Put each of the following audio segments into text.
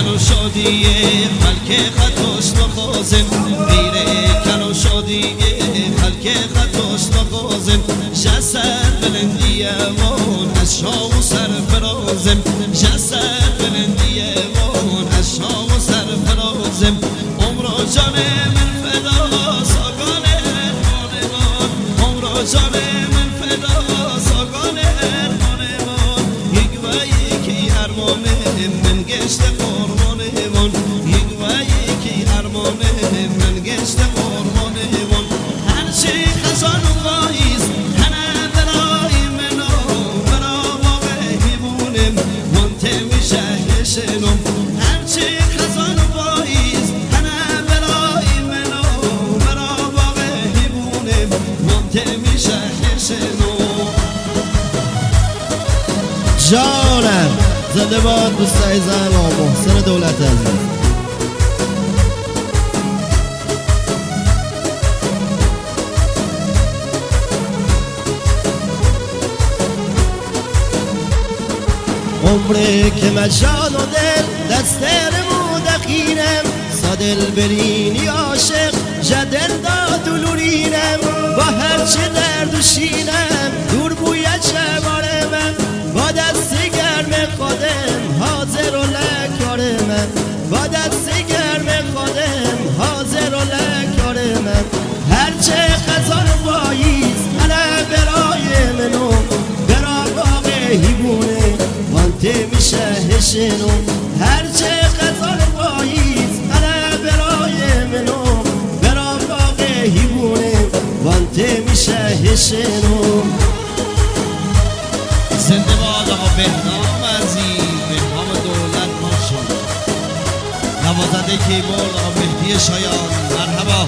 کن و شادی خلک خطاش نخوازم غیر کن و شادی خلک خطاش نخوازم جسد بلندی امان از شام و سرفرازم جسد بلندی امان از شام و سرفرازم عمر جان من فدا ساگان ارمانمان عمر جان من فدا ساگان ارمانمان یک و یکی ارمان من گشت قربانمان یک و یکی ارمان من گشت قربانمان هرچی خزان و پاییز تنه برای منو برا باقی هیبونم منته میشه شنم هرچی خزان و پاییز تنه برای منو برا باقی هیبونم منته میشه شنم جانم زنده باد دوستای زن و محسن دولت عزیز. عمره که من جان و دل دستر مودخینم صدل برینی عاشق جدل دادلورینم با هرچه درد و شینم دور بوی چباره من با دست گرم خودم حاضر و لکار من با دست گرم خودم حاضر و لکار من هرچه خزان پاییز حالا برای منو برا باغ هیبونه وانته میشه هشنو هرچه خزان پاییز حالا برای منو برا باغ هیبونه وانته میشه هشنو زنده باد آقا بهنام عزیز بهنام دولت ماشاءالله نوازنده کیبورد آقا مهدی شایان مرحبا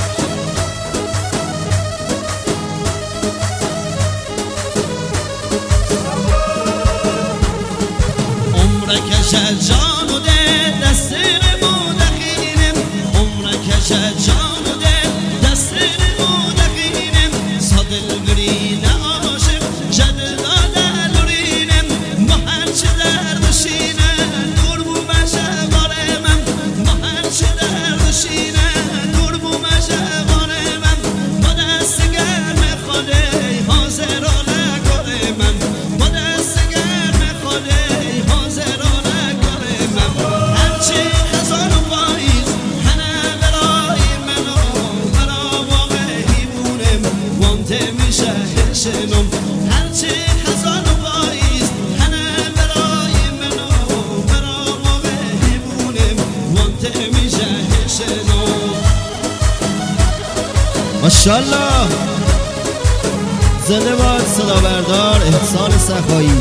عمرک جان و دل دستر مودخینم عمرک جان و دل دستر مودخینم صادل گرین عاشق جدل دادلورینم با هرچه درد و شینم دور بو مشه باره من با هرچه درد و شینم دور بو مشه باره من با دست گرم خوده حاضر و نگاره من با دست گرم خوده حاضر و نگاره من هرچی خزان و پاییز هنه برای منو برا واقع هیبونم وانته میشه شنم هرچی خزان و پاییز هنه برای منو برا واقع هیبونم وانته میشه شنم ماشاءالله زنده باد صدا بردار احسان سخایی.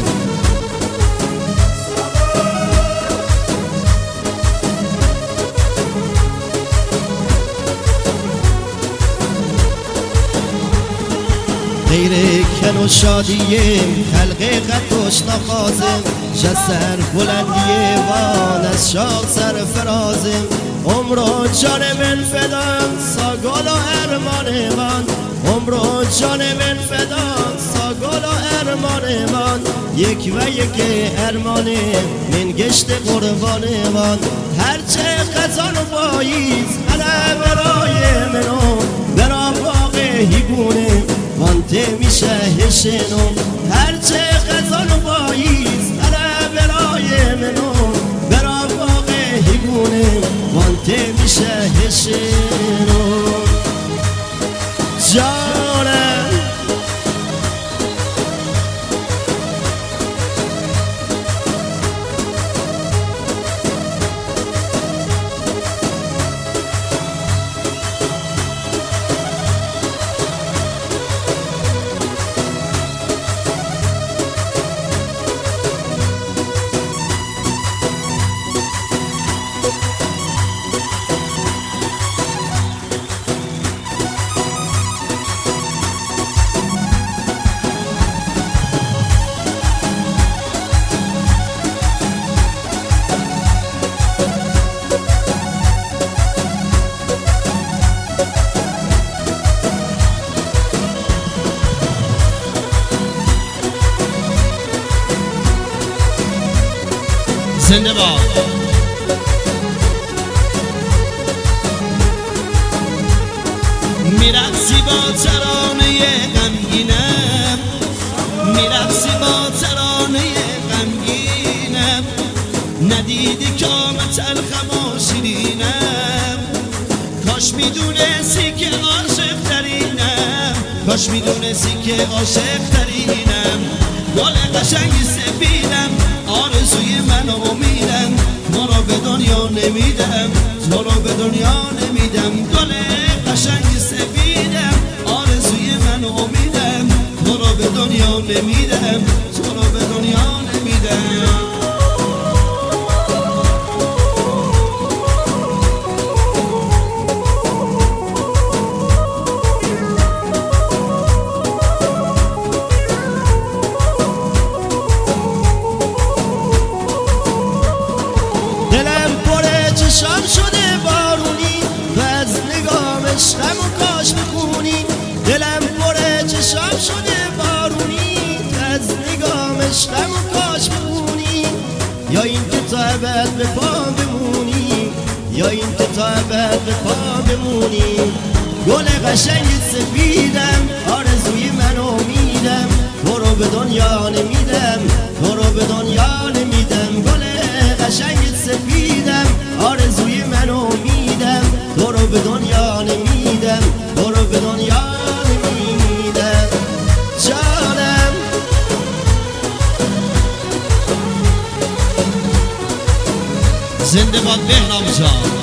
غیر کن و شادیه خلق خطوش نخوازم جسر بلندیه وان از شام سر فرازم عمر و جان من فدان ساگل و ارمان من عمر و جان من فدان ساگل و ارمان من یک و یک ارمان من گشت قربان من هرچه خزان و پاییز حالا برای منو برا باغ هیبونه وانته میشه هشنو هرچه خزان و پاییز حالا برای منو برا باغ هیبونه وانته میشه هشنو جانم زنده باد میرقصی با ترانه غمگینم، میرقصی با ترانه غمگینم، ندیدی که تلخم و شیرینم. کاش میدونستی که عاشق ترینم، کاش میدونستی که عاشق ترینم. گل قشنگی سفیدم، آرزوی من و امیدم، تو رو به دنیا نمیدم، تو رو به دنیا نمیدم. گل قشنگی سفیدم، آرزوی من و امیدم، تو رو به دنیا نمیدم، تو رو به دنیا نمیدم. چشم شده بارونی و از نگام عشقم و کاش بخونی. دلم پره چشم شده بارونی و از نگام عشقم و کاش بخونی. یا این که تا ابد به پا بمونی، یا این که تا ابد به پا بمونی. گل قشنگ سفیدم، آرزوی من امیدم، تو رو به دنیا نمیدم، تو رو به دنیا نمیدم. گل قشنگ سفیدم، آرزوی من امیدم، تو رو به دنیا نمیدم، تو رو به دنیا نمیدم. جانم زنده باد بهنام جان.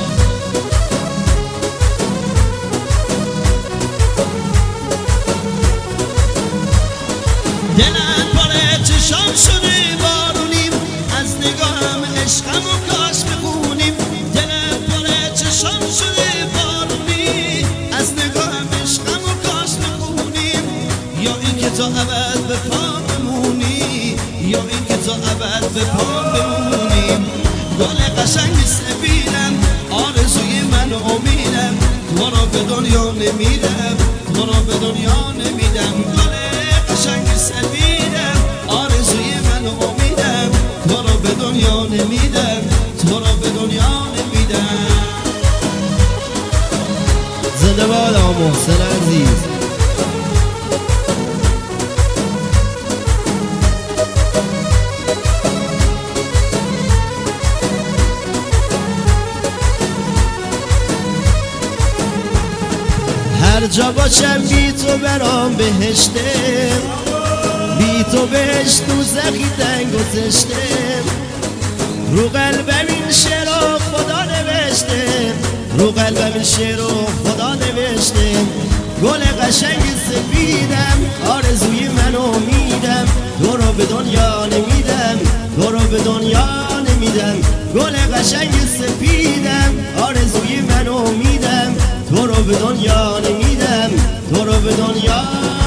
دلم پاره چشام شده بارونیم، از نگاهم عشقم و کاش بخونیم. دلم پاره چشام شده بارونی، از نگاهم عشقم و کاش بخونیم. یا این که تا ابد به پا بمونی، یا این که تا ابد به پا بمونیم. گل قشنگی سفیدم، آرزوی من و امیدم، تو رو به دنیا نمیدم، تو رو به دنیا نمیدم. گل قشنگی سفیدم، آرزوی من و امیدم، تو رو به دنیا نمیدم، تو رو به دنیا نمیدم. زنده باد آقا محسن عزیز. هر جا باشم بی تو برام بهشته، بی تو بهشت دوزخی تنگ و زشته. رو قلبم این شعر رو خدا نوشته، رو قلبم این شعر رو خدا نوشته. گل قشنگ سفیدم، آرزوی من امیدم، تو رو به دنیا نمیدم، تو رو به دنیا نمیدم. گل قشنگ سفیدم، آرزوی من امیدم، تو رو به دنیا نمیدم، تو رو به دنیا